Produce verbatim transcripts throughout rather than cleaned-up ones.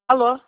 Alô?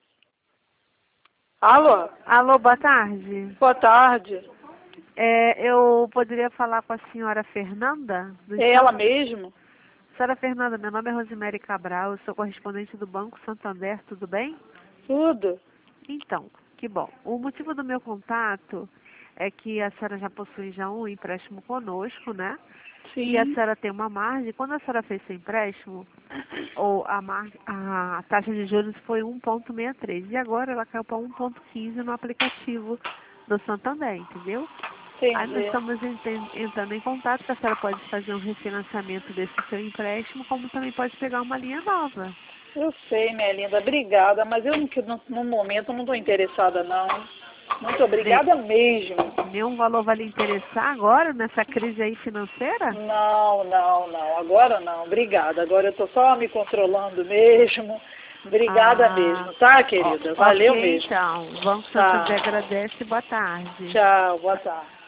Alô? Alô, boa tarde. Boa tarde. É, eu poderia falar com a senhora Fernanda? Do É ela Estado? mesmo? Senhora Fernanda, meu nome é Rosemary Cabral, eu sou correspondente do Banco Santander, tudo bem? Tudo. Então, que bom. O motivo do meu contato é que a senhora já possui já um empréstimo conosco, né? E a Sim. senhora tem uma margem. Quando a senhora fez seu empréstimo, ou a, mar... a taxa de juros foi um vírgula sessenta e três e agora ela caiu para um vírgula quinze no aplicativo do Santander, entendeu? Aí nós Entendi. estamos enten- entrando em contato que a senhora pode fazer um refinanciamento desse seu empréstimo, como também pode pegar uma linha nova. Eu sei, minha linda. Obrigada, mas eu no, no momento não estou interessada, não. Muito Ne- obrigada mesmo. Nenhum valor vai lhe interessar agora, nessa crise aí financeira? Não, não, não. Agora não. Obrigada. Agora eu estou só me controlando mesmo. Obrigada Ah, mesmo, tá, ó, querida? Valeu ok mesmo. então. O Banco Tá. Santander agradece. Boa tarde. Tchau. Boa tarde.